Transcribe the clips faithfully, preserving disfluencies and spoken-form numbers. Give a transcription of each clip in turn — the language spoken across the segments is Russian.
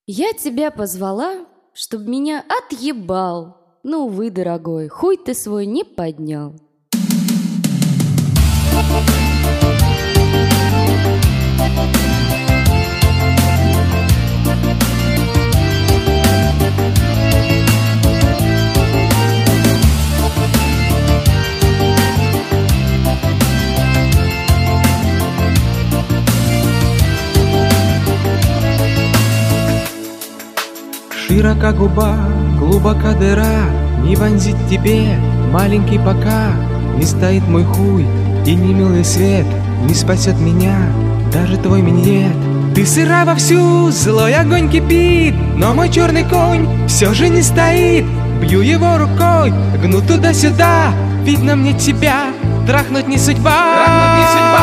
Я тебя позвала, чтоб меня отъебал. Но, увы, дорогой, хуй ты свой не поднял. Широка губа, глубока дыра, не вонзит тебе, маленький, пока не стоит мой хуй, и не милый свет не спасет меня, даже твой миньет. Ты сыра вовсю, злой огонь кипит, но мой черный конь все же не стоит. Бью его рукой, гну туда-сюда, видно мне тебя, трахнуть не судьба. Трахнуть не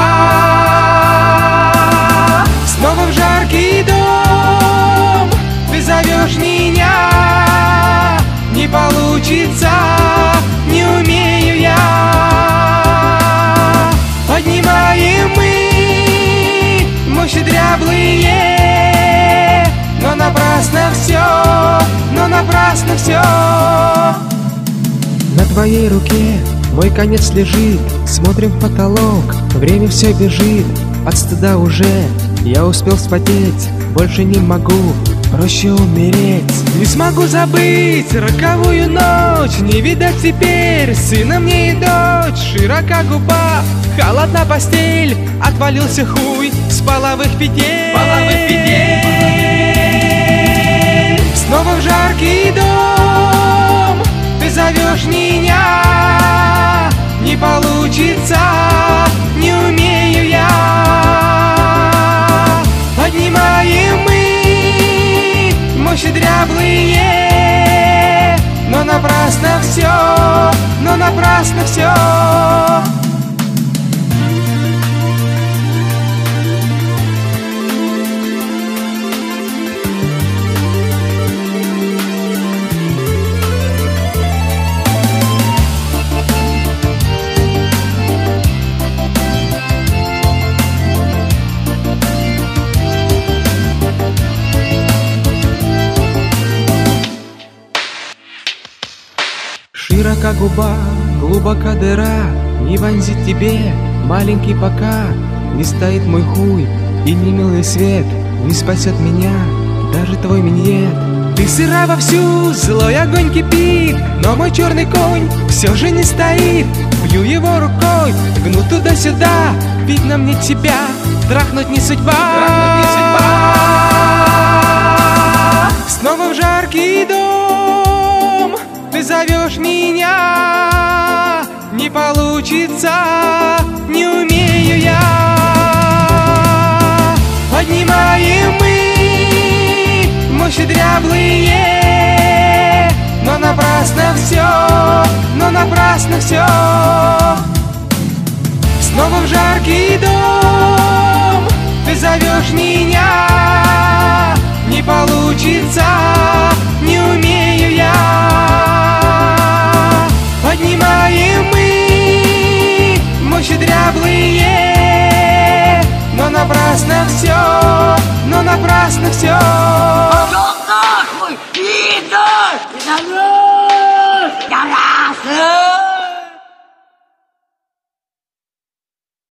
судьба. Снова в жаркий дом ты зовешь меня, не получится, не умею я. Поднимаем мы мощи дряблые, но напрасно все, но напрасно все. На твоей руке мой конец лежит, смотрим в потолок, время все бежит. От стыда уже я успел вспотеть, больше не могу, проще умереть. Не смогу забыть роковую ночь, не видать теперь сына мне и дочь. Широка губа, холодна постель, отвалился хуй с половых петель. Половых петель. Снова в жаркий дом ты зовешь меня, не получится, не умею я. Поднимаем мы мощи дряблые, но напрасно все, но напрасно все. Широка губа, глубока дыра, не вонзит тебе, маленький, пока не стоит мой хуй, и не милый свет не спасет меня, даже твой миньет. Ты сыра вовсю, злой огонь кипит, но мой черный конь все же не стоит. Бью его рукой, гну туда-сюда, видно мне тебя, трахнуть не судьба. Трахнуть не судьба. Снова в жаркий дом ты зовешь меня, не получится, не умею я. Поднимаем мы мощи дряблые, но напрасно все, но напрасно все. Снова в жаркий дом ты зовешь меня, не получится, не умею я. Поднимаем мы мощи дряблые, но напрасно все, но напрасно все. Пошел нахуй, пидор!